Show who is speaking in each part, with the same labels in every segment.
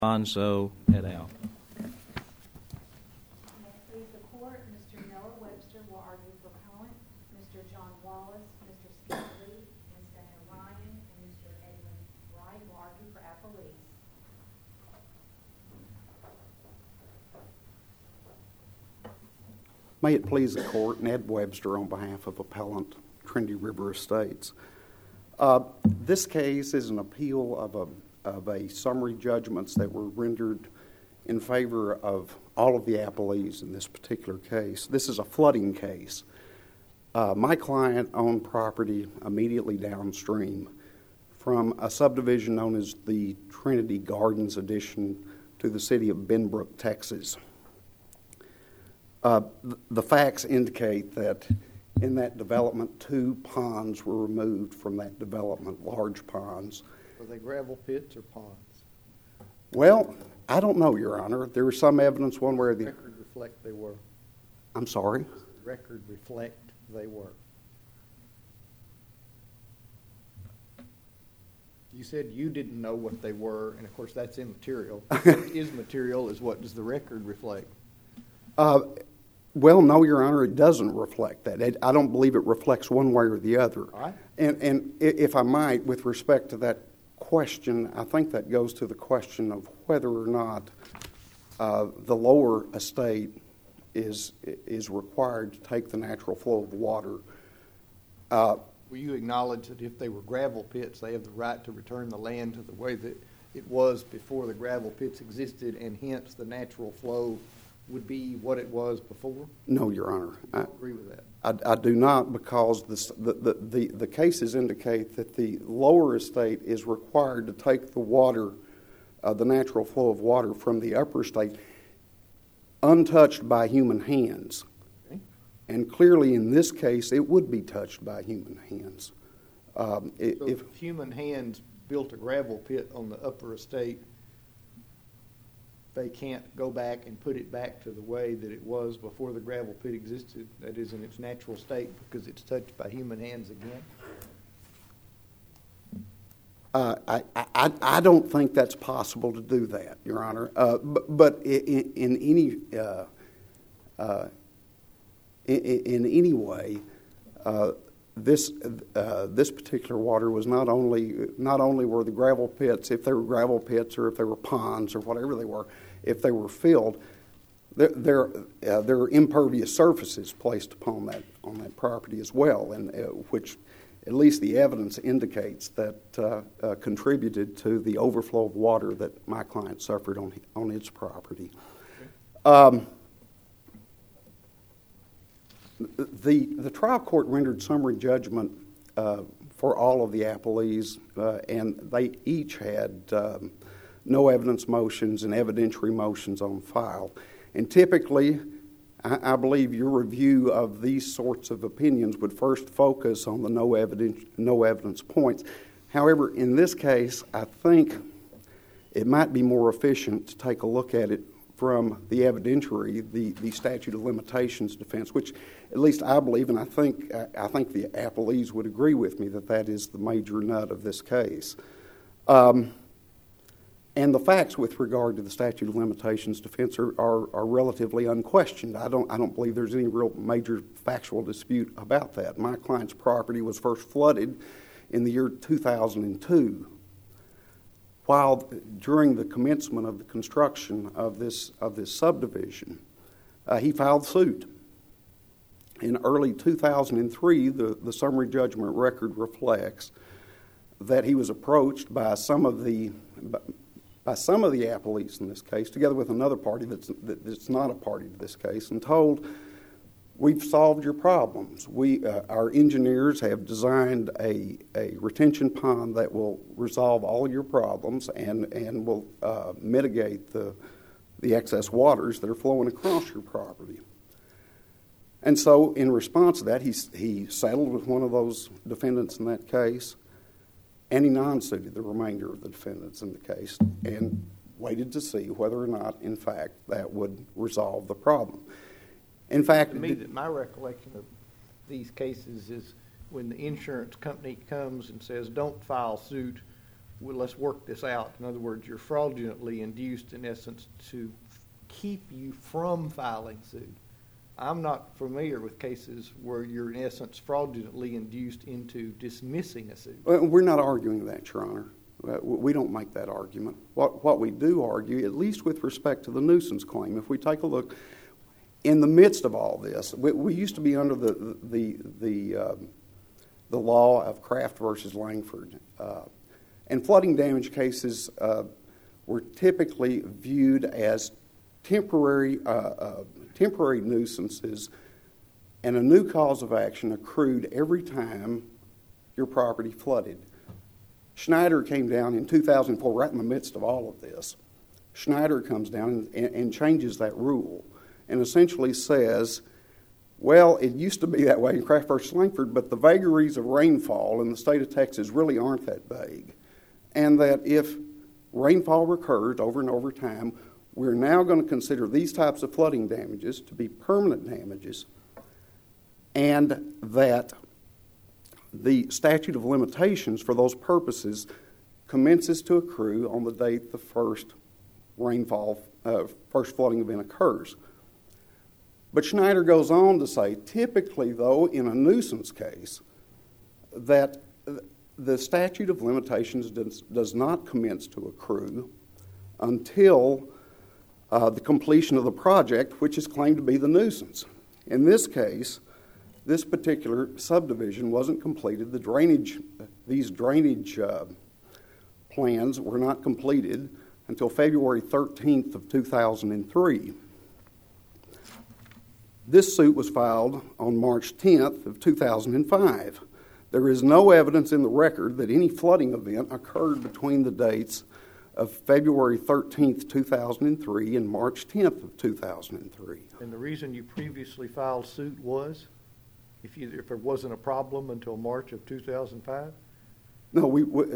Speaker 1: Bonzo et al.
Speaker 2: Please the court. Mr. Noah Webster will argue for appellant. Mr. John Wallace, Mr. Scott Lee, Ms. Dana Ryan, and Mr. Edwin Wright will argue for appellees.
Speaker 3: May it please the court, Ned Webster on behalf of appellant Trinity River Estates. This case is an appeal of a summary judgments that were rendered in favor of all of the appellees in this particular case. This is a flooding case. My client owned property immediately downstream from a subdivision known as the Trinity Gardens addition to the city of Benbrook, Texas. The facts indicate that in that development, 2 ponds were removed from that development, large ponds.
Speaker 4: Were they gravel pits or ponds?
Speaker 3: Well, I don't know, Your Honor. There was some evidence one way or the other.
Speaker 4: Does the record reflect they were?
Speaker 3: I'm sorry?
Speaker 4: Does the record reflect they were? You said you didn't know what they were, and of course that's immaterial. What is material is what does the record reflect?
Speaker 3: Well, no, Your Honor, it doesn't reflect that. I don't believe it reflects one way or the other.
Speaker 4: All right.
Speaker 3: And if I might, with respect to that question, I think that goes to the question of whether or not the lower estate is required to take the natural flow of water.
Speaker 4: Will you acknowledge that if they were gravel pits, they have the right to return the land to the way that it was before the gravel pits existed, and hence the natural flow would be what it was before?
Speaker 3: No, Your Honor.
Speaker 4: I agree with that.
Speaker 3: I do not, because the cases indicate that the lower estate is required to take the water, the natural flow of water from the upper estate, untouched by human hands.
Speaker 4: Okay.
Speaker 3: And clearly in this case, it would be touched by human hands.
Speaker 4: So if human hands built a gravel pit on the upper estate, they can't go back and put it back to the way that it was before the gravel pit existed, that is in its natural state, because it's touched by human hands again?
Speaker 3: I don't think that's possible to do that, Your Honor. But in any way, this particular water was not only were the gravel pits, if they were gravel pits or if they were ponds or whatever they were, if they were filled, there are impervious surfaces placed upon that property as well, and which at least the evidence indicates that contributed to the overflow of water that my client suffered on its property. The trial court rendered summary judgment for all of the appellees, and they each had no evidence motions and evidentiary motions on file. And typically, I believe your review of these sorts of opinions would first focus on the no evidence points. However, in this case, I think it might be more efficient to take a look at it from the evidentiary, the statute of limitations defense, which at least I believe, and I think the appellees would agree with me that is the major nut of this case. And the facts with regard to the statute of limitations defense are relatively unquestioned. I don't believe there's any real major factual dispute about that. My client's property was first flooded in the year 2002. While during the commencement of the construction of this subdivision, he filed suit. In early 2003, the summary judgment record reflects that he was approached by some of the appellees in this case, together with another party that's not a party to this case, and told, "We've solved your problems. Our engineers have designed a retention pond that will resolve all of your problems and will mitigate the excess waters that are flowing across your property." And so in response to that, he settled with one of those defendants in that case, and he non-suited the remainder of the defendants in the case and waited to see whether or not, in fact, that would resolve the problem. In fact,
Speaker 4: to me, my recollection of these cases is when the insurance company comes and says, "Don't file suit well, let's work this out. In other words, you're fraudulently induced, in essence, to keep you from filing suit. I'm not familiar with cases where you're, in essence, fraudulently induced into dismissing a suit.
Speaker 3: Well, we're not arguing that, Your Honor. We don't make that argument. What we do argue, at least with respect to the nuisance claim, if we take a look, in the midst of all this, we used to be under the law of Kraft versus Langford, and flooding damage cases were typically viewed as temporary nuisances, and a new cause of action accrued every time your property flooded. Schneider came down in 2004, right in the midst of all of this. Schneider comes down and changes that rule and essentially says, well, it used to be that way in Kraft versus Langford, but the vagaries of rainfall in the state of Texas really aren't that vague. And that if rainfall recurs over and over time, we're now going to consider these types of flooding damages to be permanent damages, and that the statute of limitations for those purposes commences to accrue on the date the first flooding event occurs. But Schneider goes on to say, typically, though, in a nuisance case, that the statute of limitations does not commence to accrue until the completion of the project, which is claimed to be the nuisance. In this case, this particular subdivision wasn't completed. These drainage plans were not completed until February 13th of 2003. This suit was filed on March 10th of 2005. There is no evidence in the record that any flooding event occurred between the dates of February 13th, 2003 and March 10th of 2003.
Speaker 4: And the reason you previously filed suit was? If there wasn't a problem until March of 2005?
Speaker 3: No,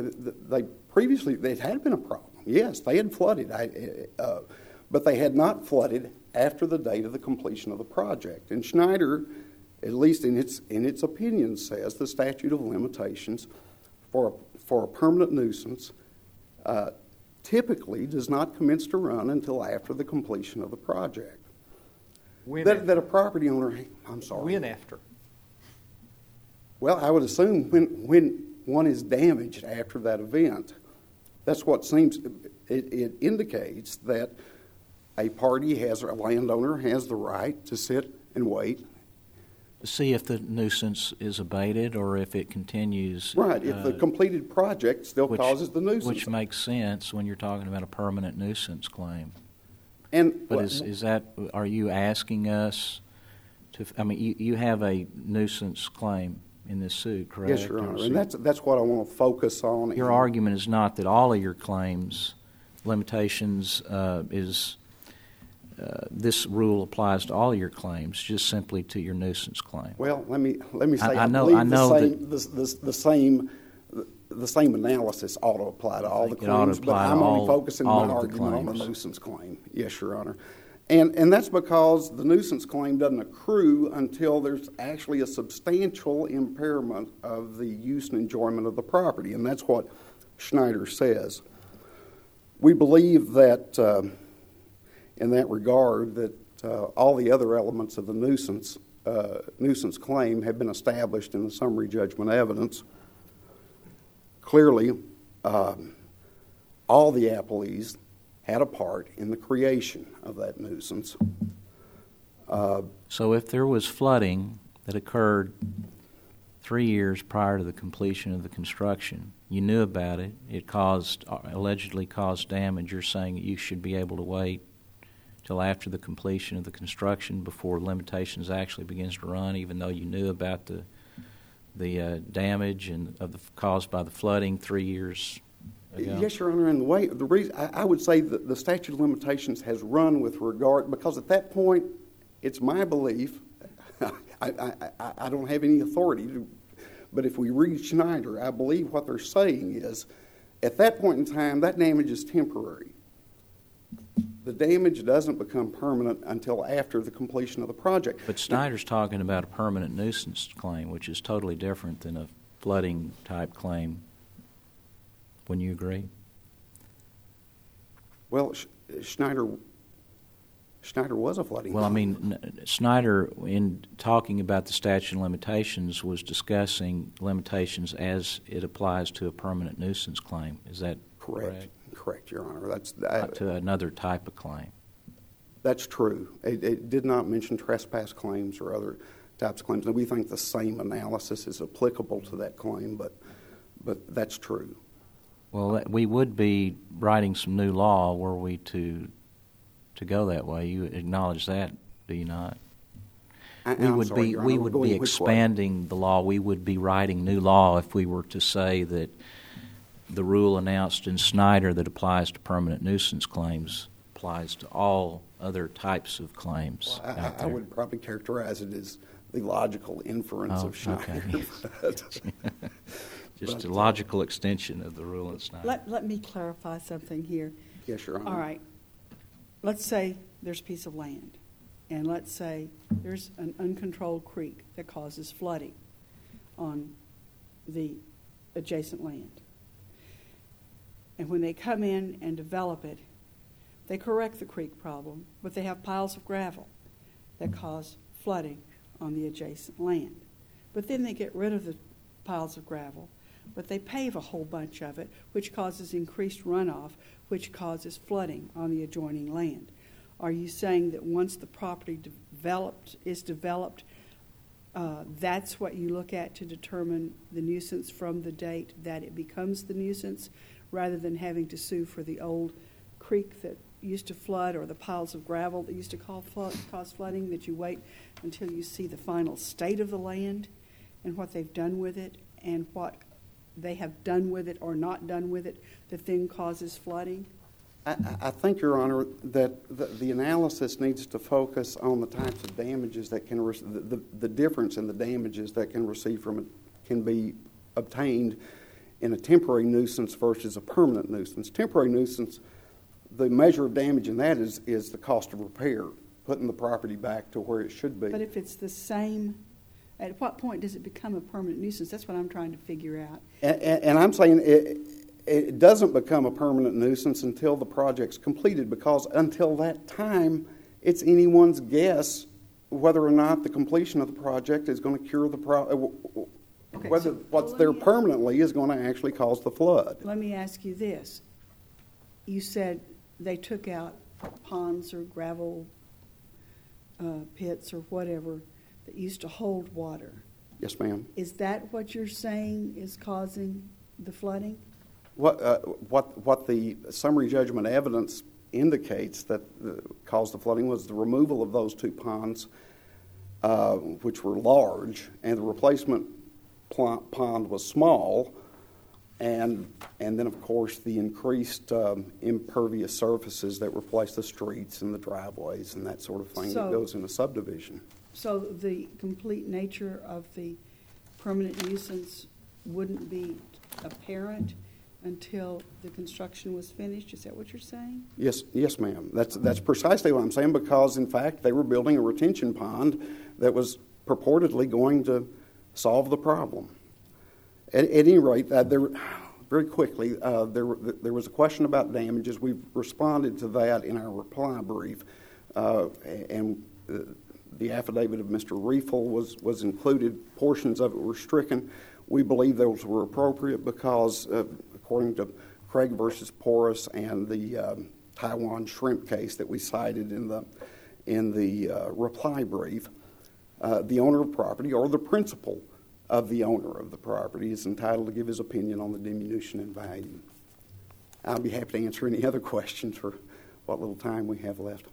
Speaker 3: it had been a problem. Yes, they had flooded, but they had not flooded after the date of the completion of the project. And Schneider, at least in its opinion, says the statute of limitations for a permanent nuisance typically does not commence to run until after the completion of the project. That a property owner, I'm sorry.
Speaker 4: When after?
Speaker 3: Well, I would assume when one is damaged after that event. That's what seems, it indicates that a landowner has the right to sit and wait.
Speaker 1: To see if the nuisance is abated or if it continues.
Speaker 3: Right, if the completed project still causes the nuisance.
Speaker 1: Which makes sense when you're talking about a permanent nuisance claim.
Speaker 3: But
Speaker 1: are you asking us to, you have a nuisance claim in this suit, correct?
Speaker 3: Yes, Your Honor, and that's what I want to focus on.
Speaker 1: Your argument is not that all of your claims, limitations, this rule applies to all your claims, just simply to your nuisance claim.
Speaker 3: Well, let me say,
Speaker 1: I believe
Speaker 3: the same analysis ought to apply to all the claims, but I'm only focusing my argument on the nuisance claim. Yes, Your Honor. And that's because the nuisance claim doesn't accrue until there's actually a substantial impairment of the use and enjoyment of the property, and that's what Schneider says. We believe that, in that regard, that all the other elements of the nuisance claim have been established in the summary judgment evidence. Clearly, all the appellees had a part in the creation of that nuisance.
Speaker 1: So if there was flooding that occurred 3 years prior to the completion of the construction, you knew about it, it allegedly caused damage, you're saying that you should be able to wait till after the completion of the construction before limitations actually begins to run, even though you knew about the damage caused by the flooding 3 years ago?
Speaker 3: Yes, Your Honor, and the reason I would say that the statute of limitations has run with regard, because at that point, it's my belief, I don't have any authority to, but if we read Schneider, I believe what they're saying is, at that point in time, that damage is temporary. The damage doesn't become permanent until after the completion of the project.
Speaker 1: But Schneider's talking about a permanent nuisance claim, which is totally different than a flooding type claim. Wouldn't you agree?
Speaker 3: Well, Schneider was a flooding
Speaker 1: Well, I
Speaker 3: zone.
Speaker 1: mean, Snyder, in talking about the statute of limitations, was discussing limitations as it applies to a permanent nuisance claim. Is that correct?
Speaker 3: Correct, Your Honor.
Speaker 1: Not to another type of claim.
Speaker 3: That's true. It did not mention trespass claims or other types of claims. And we think the same analysis is applicable to that claim, but that's true.
Speaker 1: Well, we would be writing some new law were we to go that way. You acknowledge that, do you not? We would be expanding the law. We would be writing new law if we were to say that the rule announced in Snyder that applies to permanent nuisance claims applies to all other types of claims.
Speaker 3: Well, I would probably characterize it as the logical inference of Schneider.
Speaker 1: Okay. Just a logical extension of the rule in Snyder.
Speaker 5: Let me clarify something here.
Speaker 3: Yes, Your Honor.
Speaker 5: All right. Let's say there's a piece of land, and let's say there's an uncontrolled creek that causes flooding on the adjacent land. And when they come in and develop it, they correct the creek problem, but they have piles of gravel that cause flooding on the adjacent land. But then they get rid of the piles of gravel, but they pave a whole bunch of it, which causes increased runoff, which causes flooding on the adjoining land. Are you saying that once the property is developed, that's what you look at to determine the nuisance from the date that it becomes the nuisance, rather than having to sue for the old creek that used to flood or the piles of gravel that used to cause flooding, that you wait until you see the final state of the land and what they've done with it and what they have done with it or not done with it that then causes flooding?
Speaker 3: I think, Your Honor, that the analysis needs to focus on the types of damages that can the difference in the damages that can be obtained in a temporary nuisance versus a permanent nuisance. Temporary nuisance, the measure of damage in that is the cost of repair, putting the property back to where it should be.
Speaker 5: But if it's the same, at what point does it become a permanent nuisance? That's what I'm trying to figure out.
Speaker 3: And I'm saying it doesn't become a permanent nuisance until the project's completed, because until that time, it's anyone's guess whether or not the completion of the project is going to cure the problem.
Speaker 5: Okay,
Speaker 3: Whether what's there permanently is going to actually cause the flood.
Speaker 5: Let me ask you this. You said they took out ponds or gravel pits or whatever that used to hold water.
Speaker 3: Yes, ma'am.
Speaker 5: Is that what you're saying is causing the flooding?
Speaker 3: What the summary judgment evidence indicates that caused the flooding was the removal of those two ponds, which were large, and the replacement pond was small, and then of course the increased impervious surfaces that replace the streets and the driveways and that sort of thing that goes in a subdivision.
Speaker 5: So the complete nature of the permanent nuisance wouldn't be apparent until the construction was finished? Is that what you're saying? Yes,
Speaker 3: ma'am. That's precisely what I'm saying, because in fact they were building a retention pond that was purportedly going to solve the problem. At any rate, very quickly, there was a question about damages. We've responded to that in our reply brief, and the affidavit of Mr. Riefel was included. Portions of it were stricken. We believe those were appropriate because, according to Craig versus Porras and the Taiwan shrimp case that we cited in the reply brief, the owner of property or the principal of the owner of the property is entitled to give his opinion on the diminution in value. I'll be happy to answer any other questions for what little time we have left.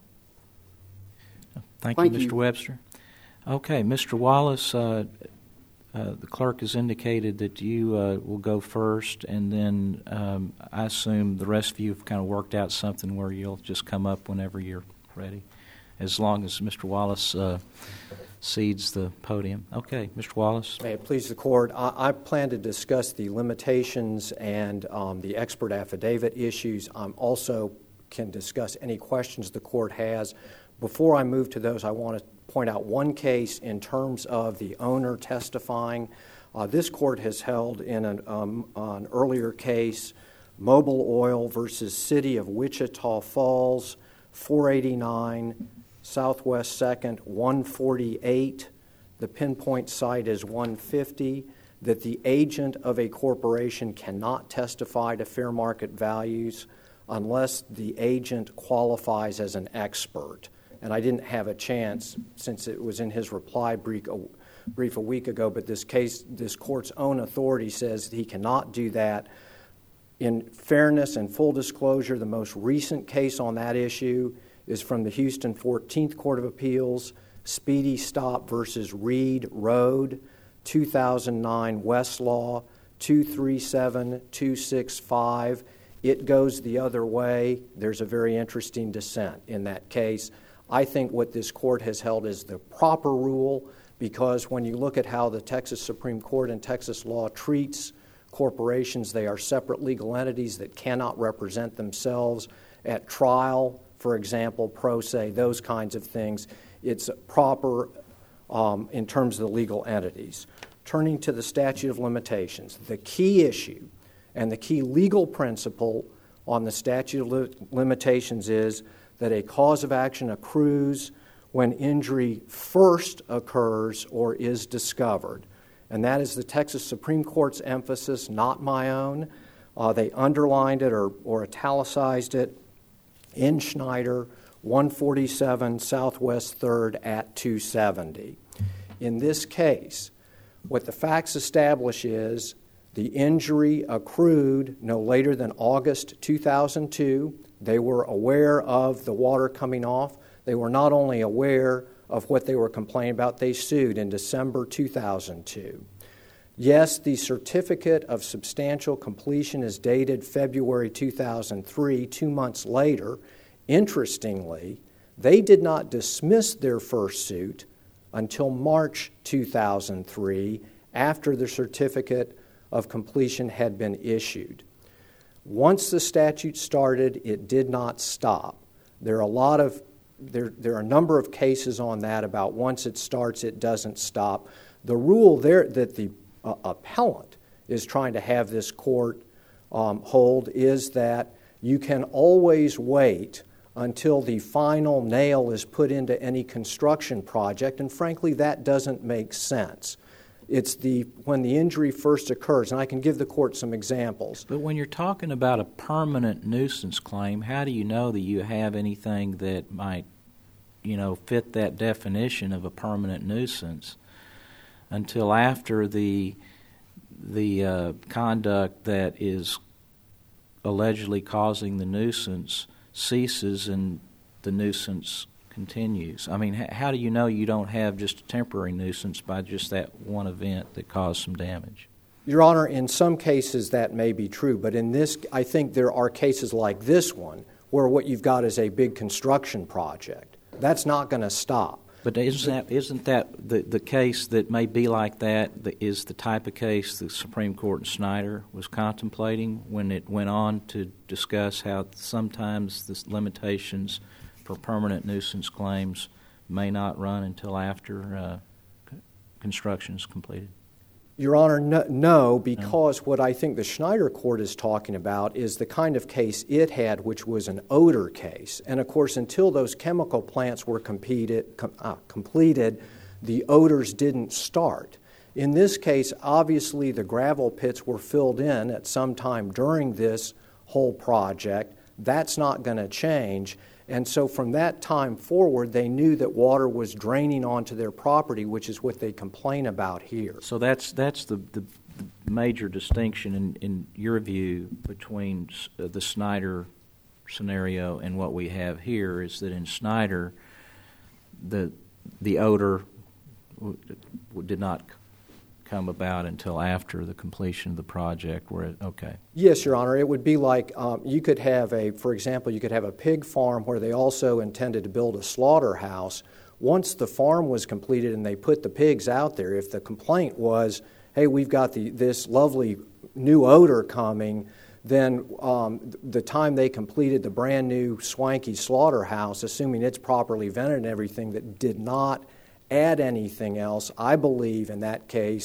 Speaker 1: Thank you, Mr. Webster. Okay, Mr. Wallace, the clerk has indicated that you will go first, and then I assume the rest of you have kind of worked out something where you'll just come up whenever you're ready, as long as Mr. Wallace cedes the podium. Okay, Mr. Wallace.
Speaker 6: May it please the Court, I plan to discuss the limitations and the expert affidavit issues. I also can discuss any questions the Court has. Before I move to those, I want to point out one case in terms of the owner testifying. This court has held in an earlier case, Mobil Oil versus City of Wichita Falls, 489 Southwest 2nd, 148. The pinpoint site is 150, that the agent of a corporation cannot testify to fair market values unless the agent qualifies as an expert. And I didn't have a chance, since it was in his reply brief a week ago, but this court's own authority says he cannot do that. In fairness and full disclosure, the most recent case on that issue is from the Houston 14th Court of Appeals, Speedy Stop versus Reed Road, 2009 Westlaw 237265. It goes the other way. There's a very interesting dissent in that case. I think what this court has held is the proper rule, because when you look at how the Texas Supreme Court and Texas law treats corporations, they are separate legal entities that cannot represent themselves at trial, for example, pro se, those kinds of things. It's proper in terms of the legal entities. Turning to the statute of limitations, the key issue and the key legal principle on the statute of limitations is that a cause of action accrues when injury first occurs or is discovered. And that is the Texas Supreme Court's emphasis, not my own. They underlined it or italicized it in Schneider, 147 Southwest 3rd at 270. In this case, what the facts establish is the injury accrued no later than August 2002. They were aware of the water coming off. They were not only aware of what they were complaining about, they sued in December 2002. Yes, the certificate of substantial completion is dated February 2003, 2 months later. Interestingly, they did not dismiss their first suit until March 2003, after the certificate of completion had been issued. Once the statute started, it did not stop. There are a number of cases on that about once it starts, it doesn't stop. The rule there that the appellant is trying to have this court hold is that you can always wait until the final nail is put into any construction project, and frankly, that doesn't make sense. It's when the injury first occurs, and I can give the court some examples.
Speaker 1: But when you're talking about a permanent nuisance claim, how do you know that you have anything that might, fit that definition of a permanent nuisance until after the conduct that is allegedly causing the nuisance ceases and the nuisance continues? I mean, how do you know you don't have just a temporary nuisance by just that one event that caused some damage?
Speaker 6: Your Honor, in some cases that may be true, but in this, I think there are cases like this one where what you've got is a big construction project. That's not going to stop.
Speaker 1: But isn't that the case that may be like that is the type of case the Supreme Court in Schneider was contemplating when it went on to discuss how sometimes the limitations for permanent nuisance claims may not run until after construction is completed?
Speaker 6: Your Honor, no, because what I think the Schneider court is talking about is the kind of case it had, which was an odor case. And of course, until those chemical plants were completed, the odors didn't start. In this case, obviously the gravel pits were filled in at some time during this whole project. That's not going to change. And so from that time forward, they knew that water was draining onto their property, which is what they complain about here.
Speaker 1: So that's the major distinction in your view between the Schneider scenario and what we have here is that in Schneider, the odor did not come about until after the completion of the project. Okay.
Speaker 6: Yes, Your Honor. It would be like you could have for example, you could have a pig farm where they also intended to build a slaughterhouse. Once the farm was completed and they put the pigs out there, if the complaint was, hey, we've got this lovely new odor coming, then the time they completed the brand new swanky slaughterhouse, assuming it's properly vented and everything that did not add anything else, I believe in that case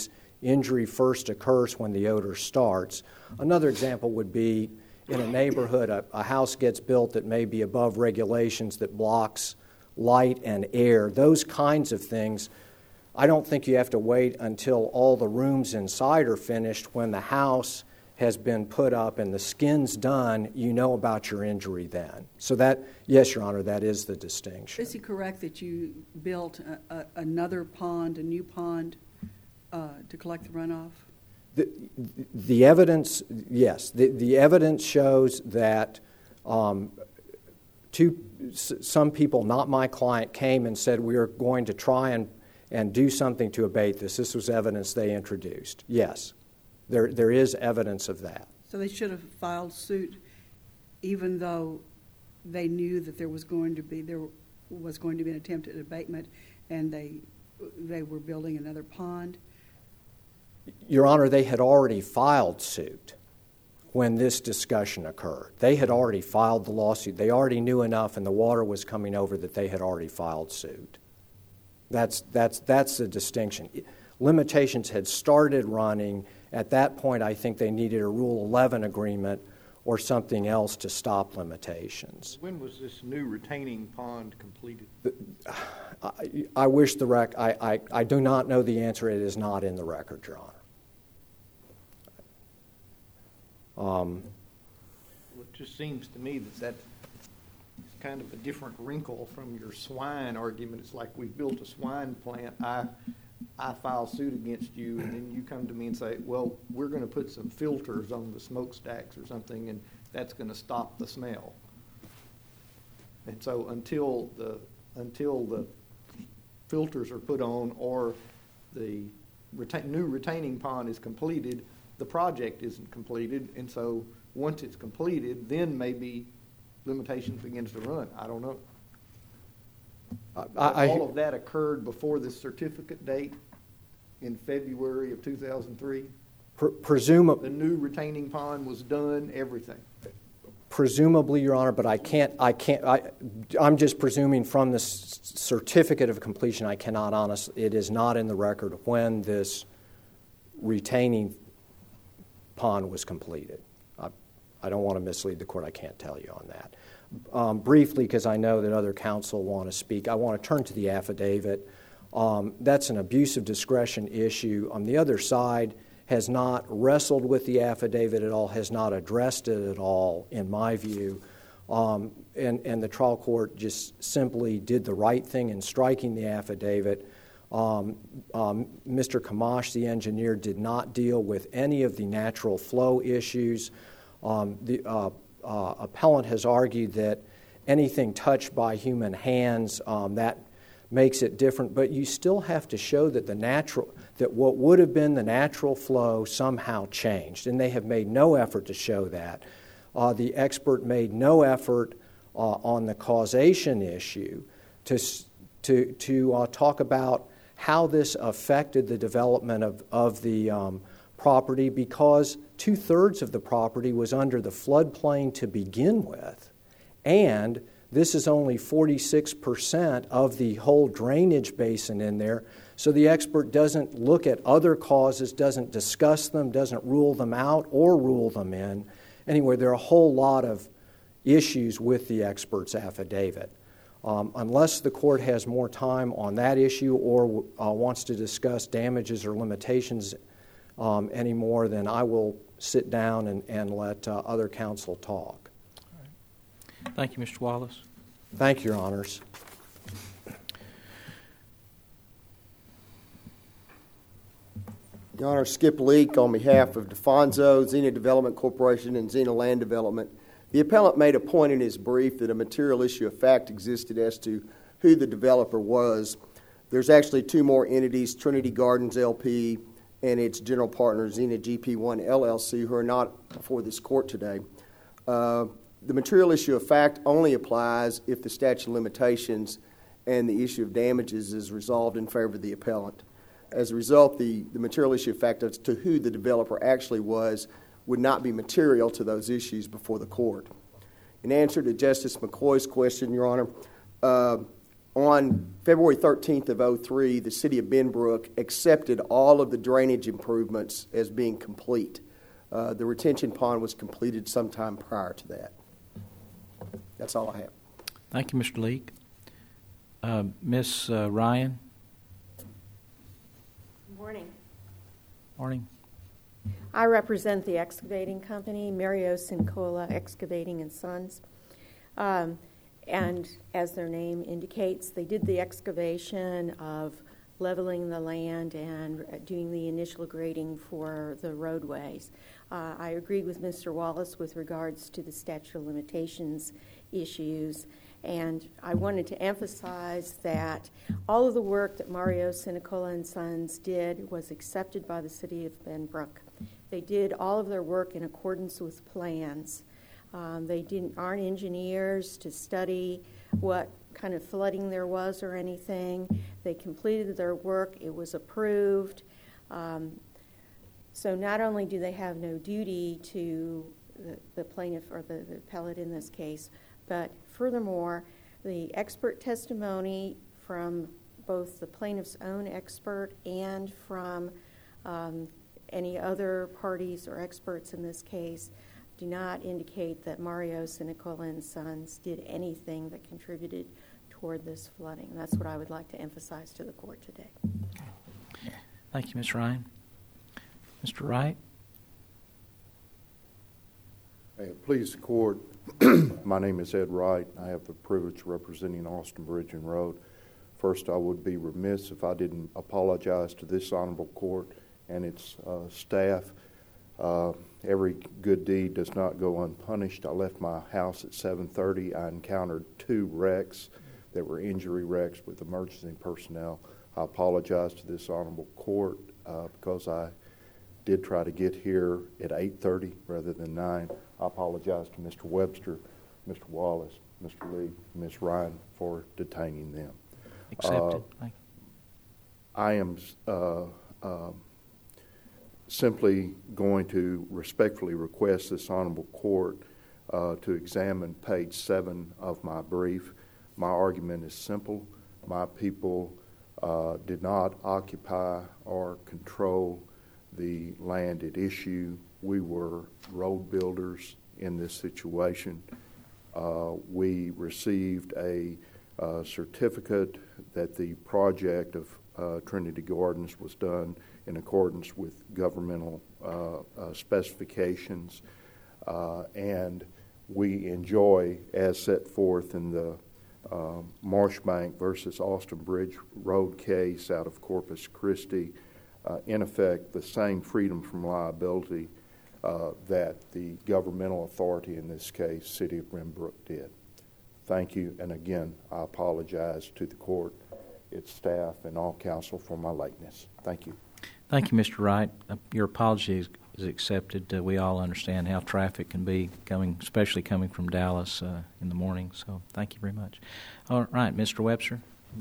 Speaker 6: injury first occurs when the odor starts. Another example would be in a neighborhood, a house gets built that may be above regulations that blocks light and air. Those kinds of things, I don't think you have to wait until all the rooms inside are finished. When the house has been put up and the skin's done, you know about your injury then. So that, yes, Your Honor, that is the distinction.
Speaker 5: Is it correct that you built another pond, a new pond, to collect the runoff?
Speaker 6: The evidence, yes. The evidence shows that some people, not my client, came and said we are going to try and do something to abate this. This was evidence they introduced. Yes, there is evidence of that.
Speaker 5: So they should have filed suit even though they knew that there was going to be an attempt at abatement and they were building another pond?
Speaker 6: Your Honor, they had already filed suit when this discussion occurred. They had already filed the lawsuit. They already knew enough and the water was coming over that they had already filed suit. That's the distinction. Limitations had started running. At that point, I think they needed a Rule 11 agreement or something else to stop limitations.
Speaker 4: When was this new retaining pond completed?
Speaker 6: I wish I do not know the answer. It is not in the record, Your Honor.
Speaker 4: Well, it just seems to me that's kind of a different wrinkle from your swine argument. It's like we built a swine plant. I file suit against you, and then you come to me and say, well, we're going to put some filters on the smokestacks or something, and that's going to stop the smell. And so until the filters are put on or the new retaining pond is completed, the project isn't completed. And so once it's completed, then maybe limitations begins to run. I don't know. All of that occurred before the certificate date in February of 2003?
Speaker 6: Presumably.
Speaker 4: The new retaining pond was done, everything?
Speaker 6: Presumably, Your Honor, but I'm just presuming from the certificate of completion. I cannot honestly, it is not in the record when this retaining pond was completed. I don't want to mislead the court. I can't tell you on that. Briefly, because I know that other counsel want to speak, I want to turn to the affidavit. That's an abuse of discretion issue. On the other side, has not wrestled with the affidavit at all, has not addressed it at all, in my view. And the trial court just simply did the right thing in striking the affidavit. Mr. Kamash, the engineer, did not deal with any of the natural flow issues. The appellant has argued that anything touched by human hands, that makes it different, but you still have to show that that what would have been the natural flow somehow changed, and they have made no effort to show that. The expert made no effort on the causation issue to talk about how this affected the development of the property, because 2/3 of the property was under the floodplain to begin with, and this is only 46% of the whole drainage basin in there. So the expert doesn't look at other causes, doesn't discuss them, doesn't rule them out or rule them in. Anyway, there are a whole lot of issues with the expert's affidavit. Unless the court has more time on that issue or wants to discuss damages or limitations anymore, then I will sit down and let other counsel talk.
Speaker 1: Thank you, Mr. Wallace.
Speaker 6: Thank you, Your Honors.
Speaker 7: Your Honor, Skip Leak on behalf of DeFonso, Xena Development Corporation, and Xena Land Development. The appellant made a point in his brief that a material issue of fact existed as to who the developer was. There's actually two more entities, Trinity Gardens LP and its general partner, Xena GP1 LLC, who are not before this court today. The material issue of fact only applies if the statute of limitations and the issue of damages is resolved in favor of the appellant. As a result, the material issue of fact as to who the developer actually was would not be material to those issues before the court. In answer to Justice McCoy's question, Your Honor, On February 13th of 2003, the city of Benbrook accepted all of the drainage improvements as being complete. The retention pond was completed sometime prior to that. That's all I have.
Speaker 1: Thank you, Mr. Leake. Ms. Ryan?
Speaker 8: Good morning.
Speaker 1: Morning.
Speaker 8: I represent the excavating company, Mario Sincola Excavating and Sons. And as their name indicates, they did the excavation of leveling the land and doing the initial grading for the roadways. I agreed with Mr. Wallace with regards to the statute of limitations issues, and I wanted to emphasize that all of the work that Mario Sincola and Sons did was accepted by the city of Benbrook. They did all of their work in accordance with plans. They aren't engineers to study what kind of flooding there was or anything. They completed their work. It was approved. So not only do they have no duty to the plaintiff or the appellate in this case, but furthermore, the expert testimony from both the plaintiff's own expert and from any other parties or experts in this case do not indicate that Mario Sincola and Sons did anything that contributed toward this flooding. That's what I would like to emphasize to the court today.
Speaker 1: Thank you, Ms. Ryan. Mr. Wright?
Speaker 9: Please, the court. My name is Ed Wright. I have the privilege of representing Austin Bridge and Road. First, I would be remiss if I didn't apologize to this honorable court and its staff. Every good deed does not go unpunished. I left my house at 7:30. I encountered 2 wrecks that were injury wrecks with emergency personnel. I apologize to this honorable court because I did try to get here at 8:30 rather than 9. I apologize to Mr. Webster, Mr. Wallace, Mr. Lee, Ms. Ryan for detaining them.
Speaker 1: Accepted. Thank you.
Speaker 9: I am simply going to respectfully request this honorable court to examine page 7 of my brief. My argument is simple. My people did not occupy or control the land at issue. We were road builders in this situation. We received a certificate that the project of Trinity Gardens was done in accordance with governmental specifications, and we enjoy, as set forth in the Marshbank versus Austin Bridge Road case out of Corpus Christi, in effect, the same freedom from liability that the governmental authority, in this case, City of Benbrook, did. Thank you, and again, I apologize to the court, its staff, and all counsel for my lateness. Thank you.
Speaker 1: Thank you, Mr. Wright. Your apology is accepted. We all understand how traffic can be especially coming from Dallas in the morning, so thank you very much. All right, Mr. Webster.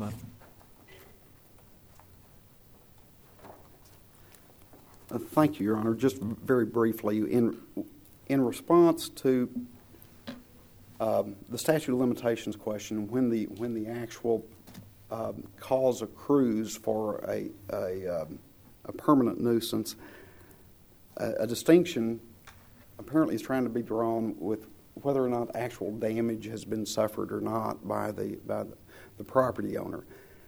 Speaker 3: Thank you, Your Honor. Just very briefly, in response to the statute of limitations question, when the actual cause accrues for a permanent nuisance, a distinction apparently is trying to be drawn with whether or not actual damage has been suffered or not by the property owner.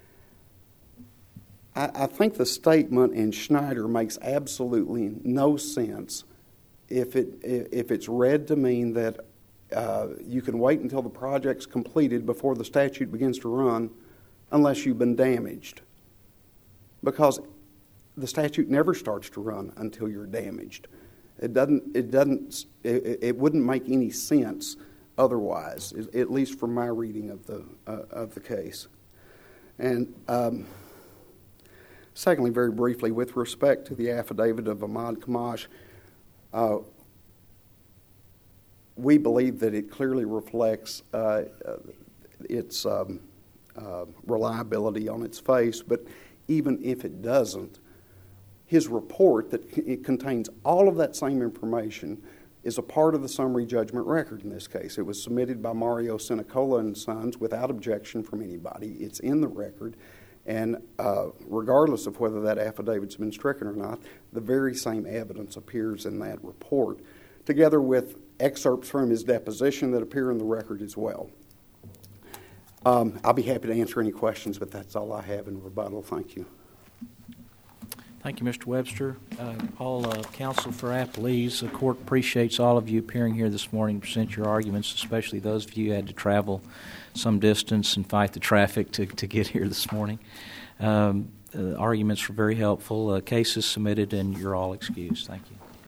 Speaker 3: I think the statement in Schneider makes absolutely no sense if it's read to mean that you can wait until the project's completed before the statute begins to run unless you've been damaged, because the statute never starts to run until you're damaged. It wouldn't make any sense otherwise, at least from my reading of the case. And secondly, very briefly, with respect to the affidavit of Ahmad Kamash, we believe that it clearly reflects its reliability on its face, but even if it doesn't, his report, that it contains all of that same information, is a part of the summary judgment record in this case. It was submitted by Mario Sinicola and Sons without objection from anybody. It's in the record, and regardless of whether that affidavit's been stricken or not, the very same evidence appears in that report, together with excerpts from his deposition that appear in the record as well. I'll be happy to answer any questions, but that's all I have in rebuttal. Thank you.
Speaker 1: Thank you, Mr. Webster. All counsel for appellees, the court appreciates all of you appearing here this morning to present your arguments, especially those of you who had to travel some distance and fight the traffic to get here this morning. Arguments were very helpful. Cases submitted, and you're all excused. Thank you.